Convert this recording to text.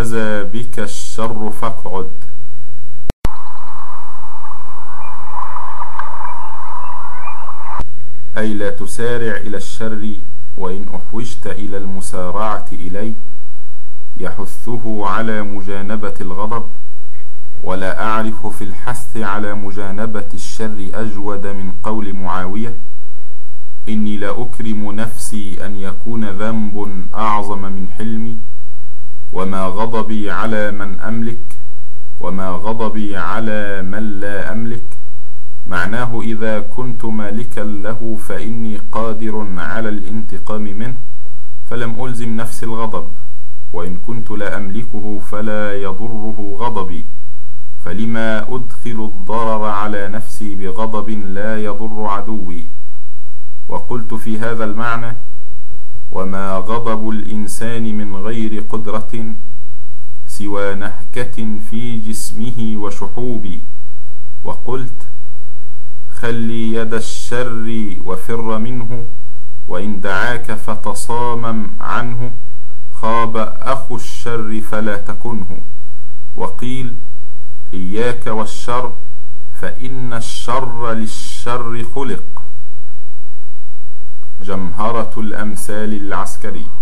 نزى بك الشر فاقعد. أي لا تسارع إلى الشر، وإن أحوجت إلى المسارعة إليه. يحثه على مجانبة الغضب، ولا أعرف في الحث على مجانبة الشر أجود من قول معاوية: إني لا أكرم نفسي أن يكون ذنب أعظم من حلمي، وما غضبي على من أملك، وما غضبي على من لا أملك. معناه إذا كنت مالكا له فإني قادر على الانتقام منه، فلم ألزم نفسي الغضب، وإن كنت لا أملكه فلا يضره غضبي، فلما أدخل الضرر على نفسي بغضب لا يضر عدوي. وقلت في هذا المعنى: وما غضب الإنسان من غير قدرة سوى نهكة في جسمه وشحوب. وقلت: خلي يد الشر وفر منه، وإن دعاك فتصامم عنه، خاب أخو الشر فلا تكنه. وقيل: إياك والشر، فإن الشر للشر خلق. جمهرة الأمثال العسكري.